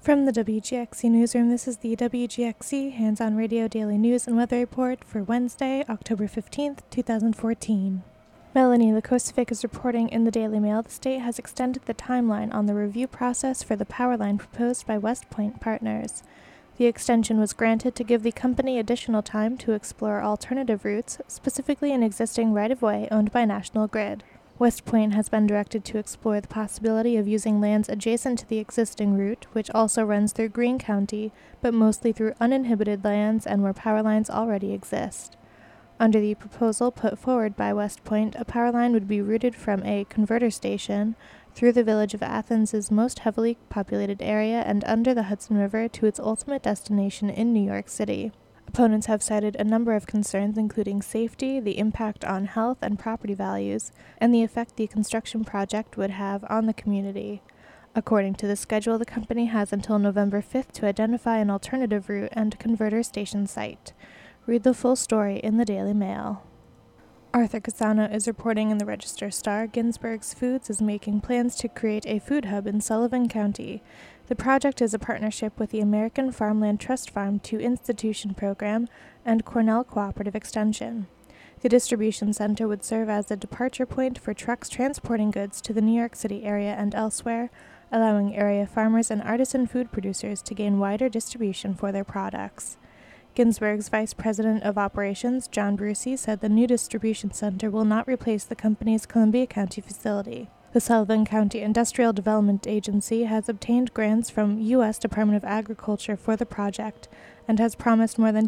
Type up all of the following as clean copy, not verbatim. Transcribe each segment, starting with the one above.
From the WGXC Newsroom, this is the WGXC Hands-On Radio Daily News and Weather Report for Wednesday, October 15th, 2014. Melanie Lakosovic is reporting in the Daily Mail the state has extended the timeline on the review process for the power line proposed by West Point Partners. The extension was granted to give the company additional time to explore alternative routes, specifically an existing right-of-way owned by National Grid. West Point has been directed to explore the possibility of using lands adjacent to the existing route, which also runs through Greene County, but mostly through uninhibited lands and where power lines already exist. Under the proposal put forward by West Point, a power line would be routed from a converter station through the village of Athens' most heavily populated area and under the Hudson River to its ultimate destination in New York City. Opponents have cited a number of concerns including safety, the impact on health and property values, and the effect the construction project would have on the community. According to the schedule, the company has until November 5th to identify an alternative route and converter station site. Read the full story in the Daily Mail. Arthur Casano is reporting in the Register-Star Ginsberg's Foods is making plans to create a food hub in Sullivan County. The project is a partnership with the American Farmland Trust Farm to Institution Program and Cornell Cooperative Extension. The distribution center would serve as a departure point for trucks transporting goods to the New York City area and elsewhere, allowing area farmers and artisan food producers to gain wider distribution for their products. Ginsberg's Vice President of Operations, John Brucey, said the new distribution center will not replace the company's Columbia County facility. The Sullivan County Industrial Development Agency has obtained grants from U.S. Department of Agriculture for the project and has promised more than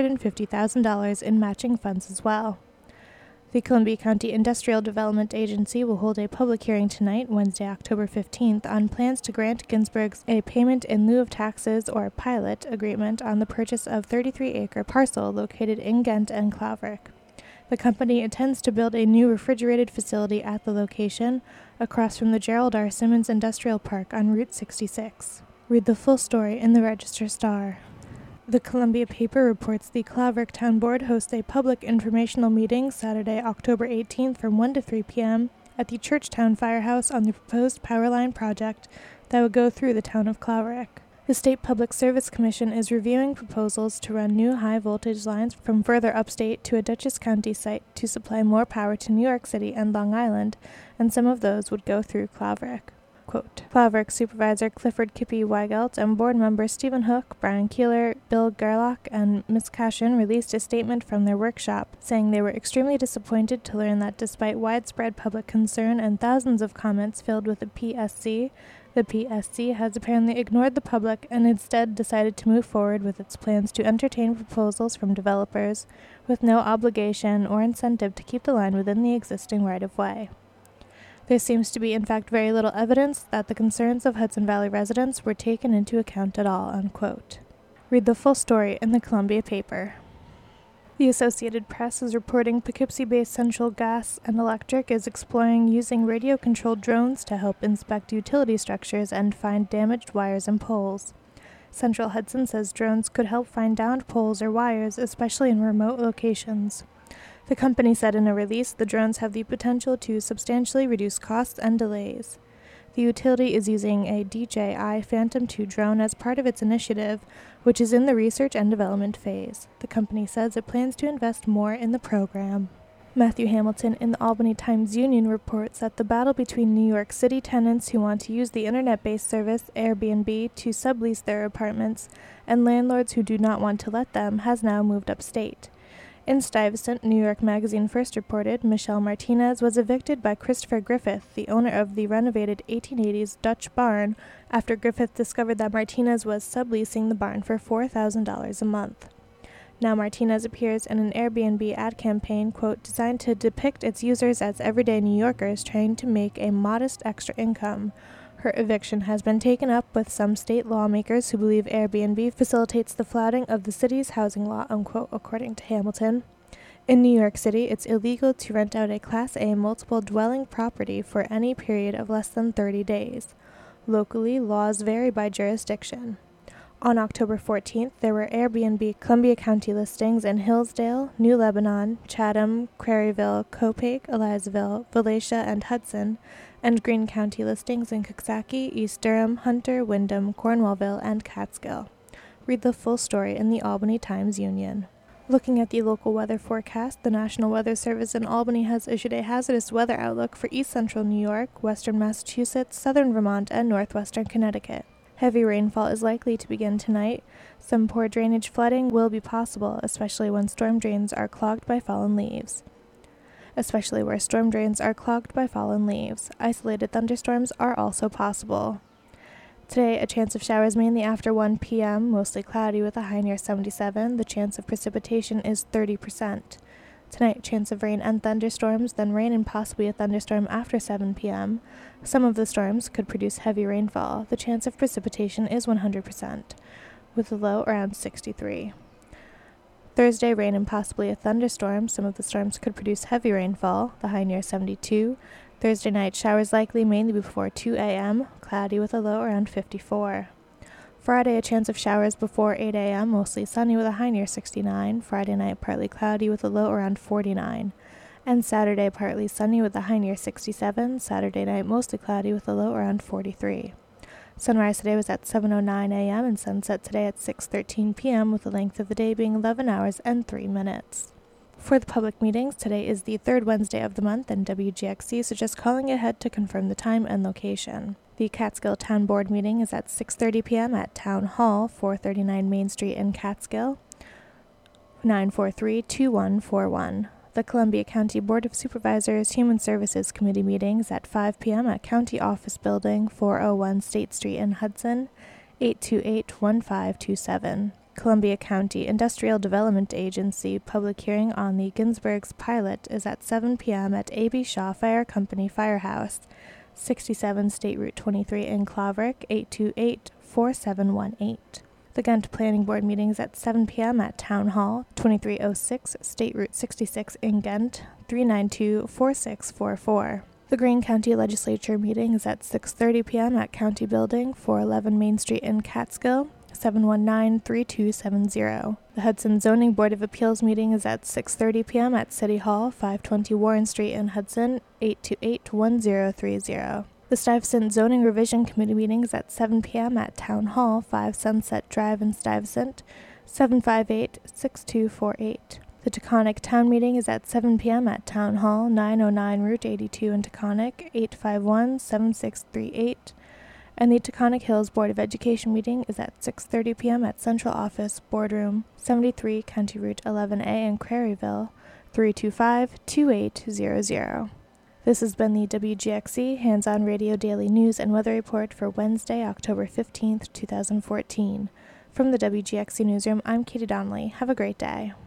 $250,000 in matching funds as well. The Columbia County Industrial Development Agency will hold a public hearing tonight, Wednesday, October 15th, on plans to grant Ginsberg's a payment in lieu of taxes or pilot agreement on the purchase of 33-acre parcel located in Ghent and Claverick. The company intends to build a new refrigerated facility at the location across from the Gerald R. Simmons Industrial Park on Route 66. Read the full story in the Register-Star. The Columbia paper reports the Claverick Town Board hosts a public informational meeting Saturday, October 18th from 1 to 3 p.m. at the Churchtown Firehouse on the proposed power line project that would go through the town of Claverick. The State Public Service Commission is reviewing proposals to run new high-voltage lines from further upstate to a Dutchess County site to supply more power to New York City and Long Island, and some of those would go through Claverick. Quote, Claverick Supervisor Clifford Kippy Weigelt and board members Stephen Hook, Brian Keeler, Bill Gerlach, and Ms. Cashin released a statement from their workshop, saying they were extremely disappointed to learn that despite widespread public concern and thousands of comments filled with the PSC has apparently ignored the public and instead decided to move forward with its plans to entertain proposals from developers with no obligation or incentive to keep the line within the existing right-of-way. There seems to be, in fact, very little evidence that the concerns of Hudson Valley residents were taken into account at all, unquote. Read the full story in the Columbia paper. The Associated Press is reporting Poughkeepsie-based Central Gas and Electric is exploring using radio-controlled drones to help inspect utility structures and find damaged wires and poles. Central Hudson says drones could help find downed poles or wires, especially in remote locations. The company said in a release the drones have the potential to substantially reduce costs and delays. The utility is using a DJI Phantom 2 drone as part of its initiative, which is in the research and development phase. The company says it plans to invest more in the program. Matthew Hamilton in the Albany Times-Union reports that the battle between New York City tenants who want to use the internet-based service Airbnb to sublease their apartments and landlords who do not want to let them has now moved upstate. In Stuyvesant, New York Magazine first reported Michelle Martinez was evicted by Christopher Griffith, the owner of the renovated 1880s Dutch barn, after Griffith discovered that Martinez was subleasing the barn for $4,000 a month. Now Martinez appears in an Airbnb ad campaign, quote, designed to depict its users as everyday New Yorkers trying to make a modest extra income. Her eviction has been taken up with some state lawmakers who believe Airbnb facilitates the flouting of the city's housing law, unquote, according to Hamilton. In New York City, it's illegal to rent out a Class A multiple dwelling property for any period of less than 30 days. Locally, laws vary by jurisdiction. On October 14th, there were Airbnb Columbia County listings in Hillsdale, New Lebanon, Chatham, Craryville, Copake, Elizaville, Volusia, and Hudson, and Greene County listings in Coxsackie, East Durham, Hunter, Windham, Cornwallville, and Catskill. Read the full story in the Albany Times-Union. Looking at the local weather forecast, the National Weather Service in Albany has issued a hazardous weather outlook for east central New York, western Massachusetts, southern Vermont, and northwestern Connecticut. Heavy rainfall is likely to begin tonight. Some poor drainage flooding will be possible, especially when storm drains are clogged by fallen leaves. Isolated thunderstorms are also possible. Today, a chance of showers mainly after 1 p.m., mostly cloudy with a high near 77. The chance of precipitation is 30%. Tonight, chance of rain and thunderstorms, then rain and possibly a thunderstorm after 7 p.m. Some of the storms could produce heavy rainfall. The chance of precipitation is 100%, with a low around 63. Thursday, rain and possibly a thunderstorm. Some of the storms could produce heavy rainfall, the high near 72. Thursday night, showers likely mainly before 2 a.m., cloudy with a low around 54. Friday, a chance of showers before 8 a.m., mostly sunny with a high near 69. Friday night, partly cloudy with a low around 49. And Saturday, partly sunny with a high near 67. Saturday night, mostly cloudy with a low around 43. Sunrise today was at 7:09 a.m. and sunset today at 6:13 p.m. with the length of the day being 11 hours and 3 minutes. For the public meetings, today is the third Wednesday of the month, and WGXC suggests calling ahead to confirm the time and location. The Catskill Town Board meeting is at 6:30 p.m. at Town Hall, 439 Main Street in Catskill, 943-2141. The Columbia County Board of Supervisors Human Services Committee meeting is at 5 p.m. at County Office Building, 401 State Street in Hudson, 828-1527. Columbia County Industrial Development Agency public hearing on the Ginsberg's pilot is at 7 p.m. at A.B. Shaw Fire Company Firehouse, 67 State Route 23 in Claverick, 828-4718. The Ghent Planning Board meeting is at 7 p.m. at Town Hall, 2306 State Route 66 in Ghent, 392-4644. The Greene County Legislature meeting is at 6:30 p.m. at County Building, 411 Main Street in Catskill, 719-3270. The Hudson Zoning Board of Appeals meeting is at 6:30 p.m. at City Hall, 520 Warren Street in Hudson, 828-1030. The Stuyvesant Zoning Revision Committee meeting is at 7 p.m. at Town Hall, 5 Sunset Drive in Stuyvesant, 758-6248. The Taconic Town meeting is at 7 p.m. at Town Hall, 909 Route 82 in Taconic, 851-7638. And the Taconic Hills Board of Education meeting is at 6:30 p.m. at Central Office Boardroom, 73 County Route 11A in Craryville, 325-2800. This has been the WGXC Hands-On Radio Daily News and Weather Report for Wednesday, October 15th, 2014. From the WGXC Newsroom, I'm Katie Donnelly. Have a great day.